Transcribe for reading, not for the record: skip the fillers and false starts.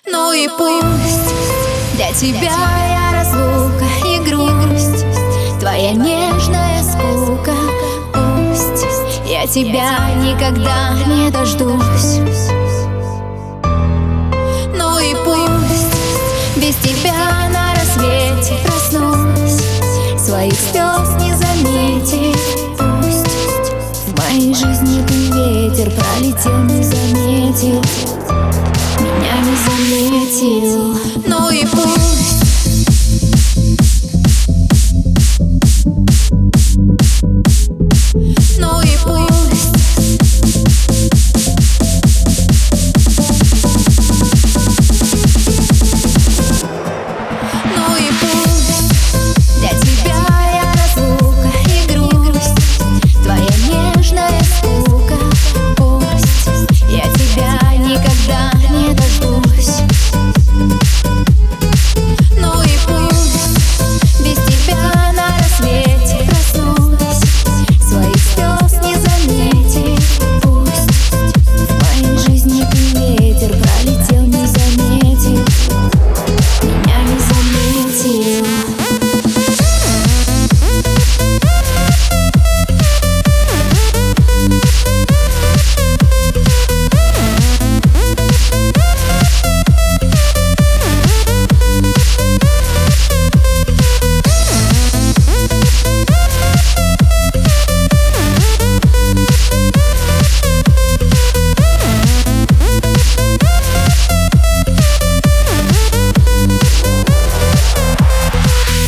Ну и пусть для тебя я разлука и грусть, твоя нежная скука. Пусть я тебя никогда не дождусь. Ну и пусть без тебя на рассвете проснусь, своих слез не заметить. Пусть в моей жизни ты ветер пролетел, не заметил, меня не заметил. Ну и пусть